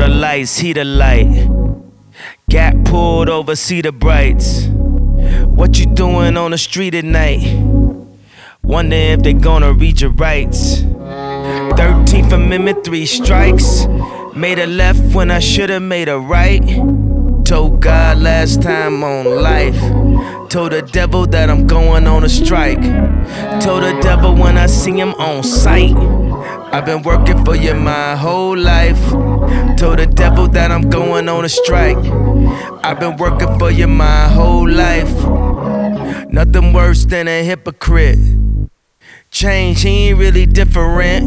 lights, heat the light. Got pulled over, see the brights. What you doing on the street at night? Wonder if they gonna read your rights. 13th Amendment, 3 strikes. Made a left when I should've made a right. Told God last time on life. Told the devil that I'm going on a strike. Told the devil when I see him on sight. I've been working for you my whole life. Told the devil that I'm going on a strike. I've been working for you my whole life. Nothing worse than a hypocrite. Change, he ain't really different.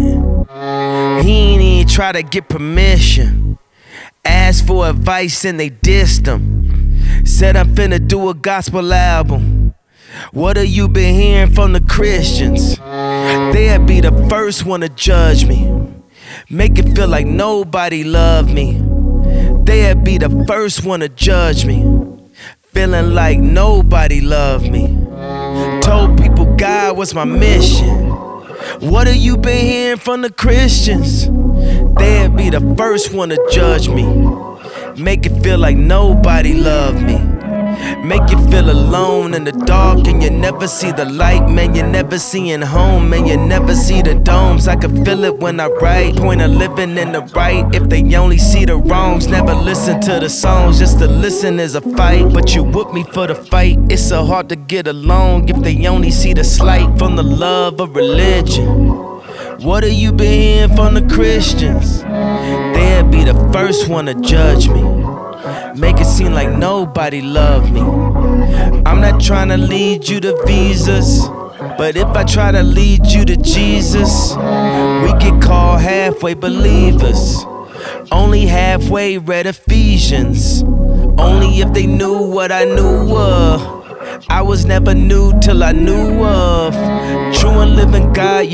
He ain't even try to get permission. Asked for advice and they dissed him. Said I'm finna do a gospel album. What have you been hearing from the Christians? They'd be the first one to judge me. Make it feel like nobody loved me. They'd be the first one to judge me. Feeling like nobody loved me. Told people God was my mission. What have you been hearing from the Christians? They'd be the first one to judge me. Make it feel like nobody loved me. Make you feel alone in the dark and you never see the light. Man, you never seeing home, man, you never see the domes. I can feel it when I write. Point of living in the right. If they only see the wrongs, never listen to the songs. Just to listen is a fight, but you whoop me for the fight. It's so hard to get along if they only see the slight from the love of religion. What have you been hearing from the Christians? They'd be the first one to judge me. Make it seem like nobody loved me. I'm not trying to lead you to visas, but if I try to lead you to Jesus, we get called halfway believers. Only halfway read Ephesians. Only if they knew what I knew of. I was never new till I knew of. True and living God,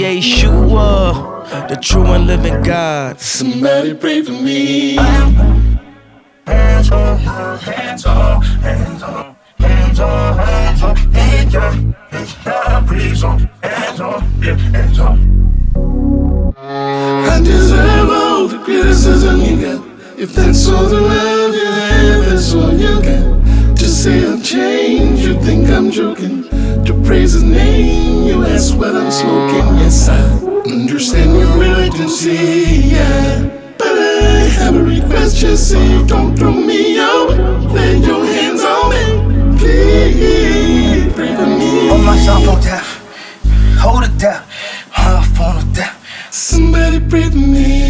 Yeshua. The true and living God. Somebody pray for me. Hands on, hands on, hands on, hands on, hands on, hands on, hands on, hands on, yeah, hands on. I deserve all the criticism you got. If that's all the love you have, that's all you got. To say I've changed, you think I'm joking. To praise his name, you ask what I'm smoking. Yes, I understand your religion, see, yeah. But I have a request, just say don't throw me out. Lay your hands on me, please pray for me. Hold myself on death, hold it down, her phone on death. Somebody pray for me.